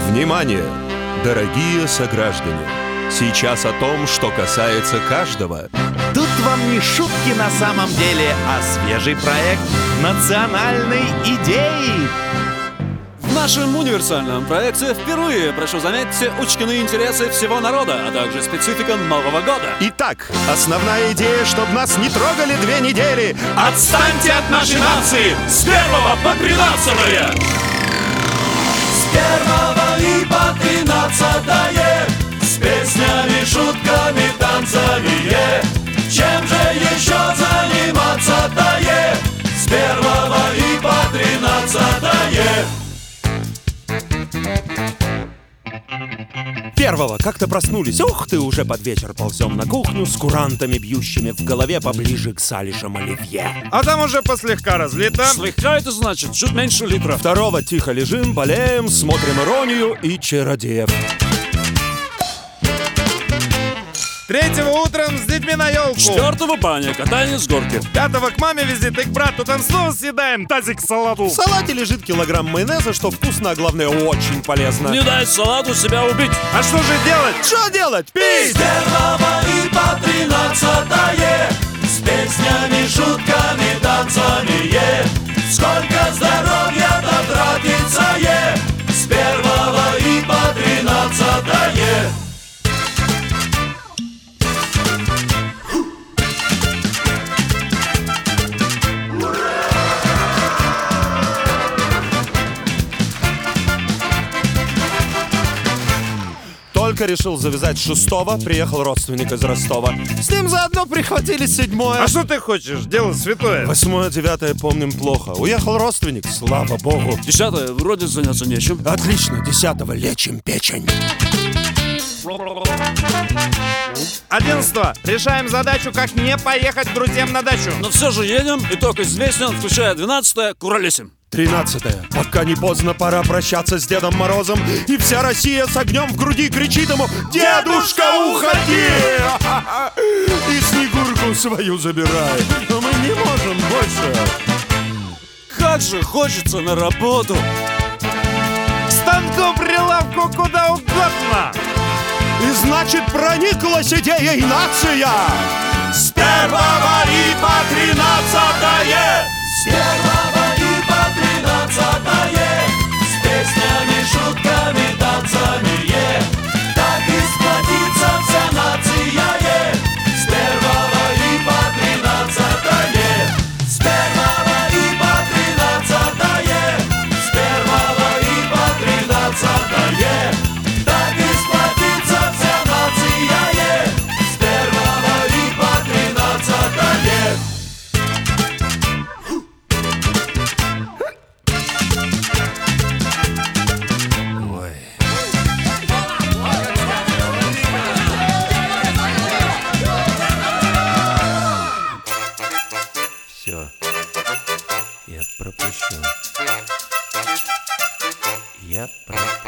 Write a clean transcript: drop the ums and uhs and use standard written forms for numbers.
Внимание, дорогие сограждане! Сейчас о том, что касается каждого. Тут вам не шутки на самом деле, а свежий проект национальной идеи. В нашем универсальном проекте впервые, прошу заметьте, учтены интересы всего народа, а также специфика Нового года. Итак, основная идея, чтобы нас не трогали 2 недели. Отстаньте от нашей нации с 1 по 13! С 1 и по 13 с песнями, шутками, танцами. Чем же еще заниматься-то? С 1 и по 13 Первого как-то проснулись. Ух ты, уже под вечер ползем на кухню с курантами, бьющими в голове поближе к салишам оливье. А там уже послегка разлито. Слегка это значит чуть меньше литра. Второго тихо лежим, болеем, смотрим «Иронию» и «Чародеев». 3-го утром с детьми на елку. 4-го баня, катание с горки. 5-го к маме визит и к брату, там снова съедаем тазик салату. В салате лежит килограмм майонеза, что вкусно, а главное очень полезно. Не дай салату себя убить. А что же делать? Что делать? С Пить! 1 и по 13 с песнями, шутками, танцами. Сколько здоровья-то тратится, с 1 и по 13 Только решил завязать 6-го, приехал родственник из Ростова. С ним заодно прихватили 7-е. А что ты хочешь? Дело святое. 8-е, 9-е помним плохо. Уехал родственник, слава богу. 10-е вроде заняться нечем. Отлично, 10-го лечим печень. 11-го решаем задачу, как не поехать к друзьям на дачу. Но все же едем, итог известен, включая 12-е, куролесим. 13-е. Пока не поздно, пора прощаться с Дедом Морозом. И вся Россия с огнем в груди кричит ему: «Дедушка, уходи!» И Снегурку свою забирай. Но мы не можем больше. Как же хочется на работу. К станку, прилавку, куда угодно. И значит, прониклась идеей нация. С 1 и по 13 с 1 и по 13 с песнями, шутками, танцами. Так и сплотится вся нация. С 1 и по 13 с 1 и по 13 с 1 и по 13 так и сплотится вся нация. С 1 и по 13 Все, я пропущу. Я пропущу.